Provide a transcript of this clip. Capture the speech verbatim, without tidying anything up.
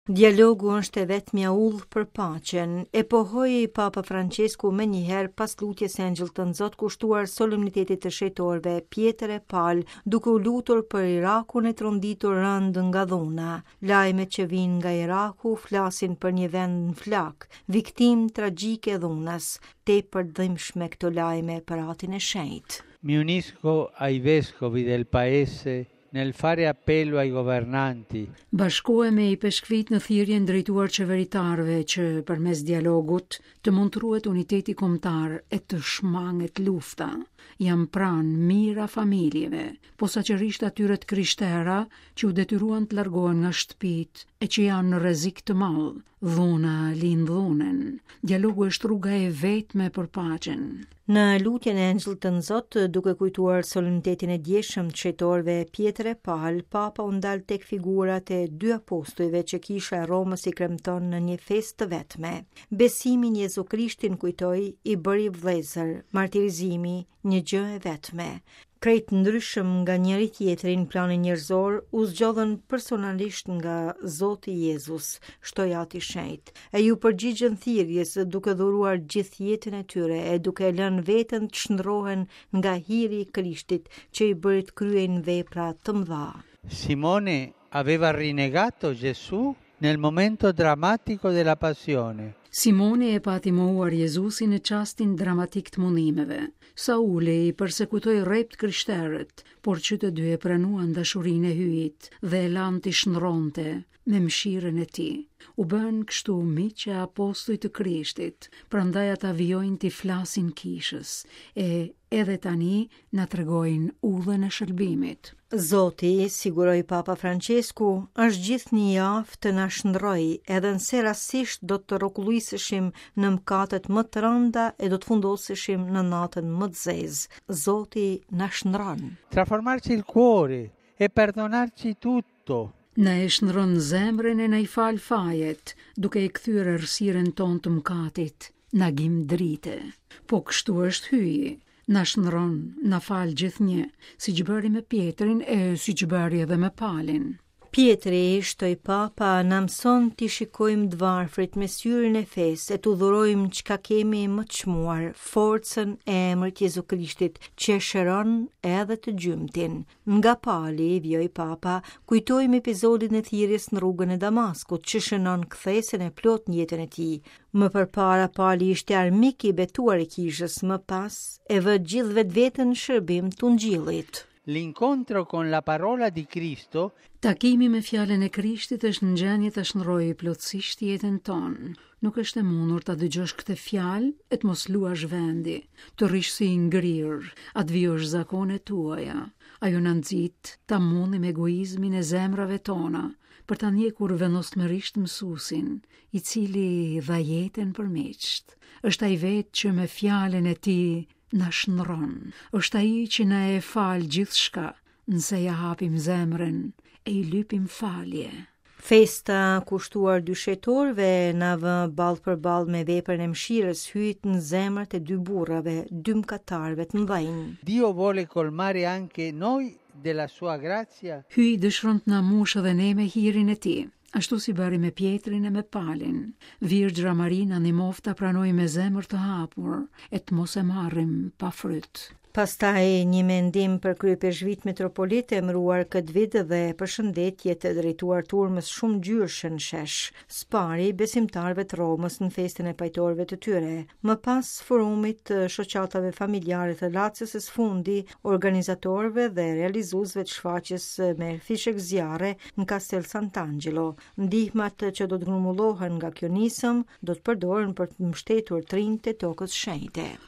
Dialogu është e vetmja udhë për paqen, e pohoi Papa Francesku me njëherë pas lutjes së Engjëllt të Nzot kushtuar solemnitetit të shejtorëve Pjetër e Pal, duke u lutur për Irakun e tronditur rënd nga dhuna. Lajmet që vinë nga Iraku flasin për një vend në flak, viktimë tragjike e dhunës, tepër dhimbshme këto lajme për atin e shenjtë. Mi unisco ai vescovi del paese nel fare appello ai governanti. Bashkohemi i peshkvit në thirrjen drejtuar qeveritarëve që përmes dialogut të montruhet uniteti kombëtar e të shmanget lufta. Jam pranë mira familjeve, posaçërisht atyre të krishtera që u detyruan të largohen nga shtëpitë e që janë në rrezik të madh. Dhuna lind dhunën. Dialogu është rruga e vetme për paqen. Në lutjen e Engjëllt të Nzot, duke kujtuar solemnitetin e djeshëm të shejtorëve Pjetër e Pal, Papa u ndal tek figurat e dy apostujve që Kisha e Romës i kremton në një festë të vetme. Besimin Jezu Krishtin kujtoi, i bëri vëllezër, martirizimi një gjë e vetme. Krejt ndryshëm nga njëri tjetri në planin njerëzor u zgjodhen personalisht nga Zoti Jezus, shtojat i shenjtë, e ju përgjigjën thirrjes duke dhuruar gjithë jetën e tyre e duke lënë veten të shndrohen nga hiri i Krishtit që i bëri të kryejnë vepra të mëdha. Simone aveva rinnegato Gesù nel momento drammatico della passione. Simone e pati mohuar Jezusin në çastin dramatik të mundimeve. Sauli i përsekutoi rrept krishterët, por që të dy e pranuan dashurinë e hyjit dhe e lanë t'i shndronte me mëshirën e tij. U bën kështu miq e apostujt të Krishtit, prandaj ata vijojnë t'i flasin kishës, e edhe tani na tregojnë udhën e shërbimit. Zoti, siguroi Papa Francesku, është gjithë një javë të na shndroj, edhe nëse rastësisht do të rrokulliseshim në mëkatet më të rënda e do të fundoseshim në natën më të zezë. Zoti na shndron. Trasformarci il cuore e perdonarci tutto. Na e shndron zemrën e na i fal fajet, duke i kthyer errësirën tonë të mëkatit, na gjim drite. Po kështu është hyji. Na shndron, na fal gjithnjë, siç bëri me Pjetrin e siç bëri edhe me Palin. Pjetri, shtoi Papa, na mëson t'i shikojmë të varfrit me syrin e fesë e t'u dhurojmë çka kemi më të çmuar, forcën e emrit Jezu Krishtit që shëron edhe të gjymtin. Nga Pali, vjoj Papa, kujtojmë episodin e thirrjes në rrugën e Damaskut që shënon kthesën e plot në jetën e tij. Më përpara Pali ishte armik i betuar i kishës, më pas e vë gjithë vetveten në shërbim të Ungjillit. L'incontro con la parola di Cristo. Takimi me fjalën e Krishtit është në gjendje të shndrojë plotësisht jetën tonë. Nuk është e mundur ta dëgjosh këtë fjalë e të mos luash vendi, të rish si i ngrirë, atë vjosh zakonet tuaja. Ajo na nxit ta mundim egoizmin e zemrave tona, për ta ndjekur vendosmërisht mësuesin, i cili dha jetën për miqt. Është ai vetë që me fjalën e tij na shndron. Është ai që na e fal gjithçka, nëse ja hapim zemrën e i lypim falje. Festa kushtuar dy shejtorëve na vë ballë për ballë me veprën e mëshirës hyjt në zemrat e dy burrave, dy mëkatarëve të mëdhenj. Dio vuole colmare anche noi della sua grazia. Hyj dëshiron të na mush edhe ne me hirin e tij. Ashtu si bëri me Pjetrin e me Palin. Virgjra Marina ndihmoft ta pranoj me zemër të hapur e të mos e marrim pa fryt. Pastaj një mendim për kryepeshvit metropolit e emëruar këtë vit dhe përshëndetje të drejtuar turmës shumë gjyrshë në shesh, spari besimtarëve të Romës në festën e pajtorëve të tyre. Më pas forumit të shoqatave familjare të Lacios së fundi, organizatorëve dhe realizuesve të shfaqjes me fishek zjarre në Castel Sant'Angelo. Ndihmat që do të grumbullohen nga kjo nisëm do të përdoren për të mbështetur trinjtë e tokës shenjte.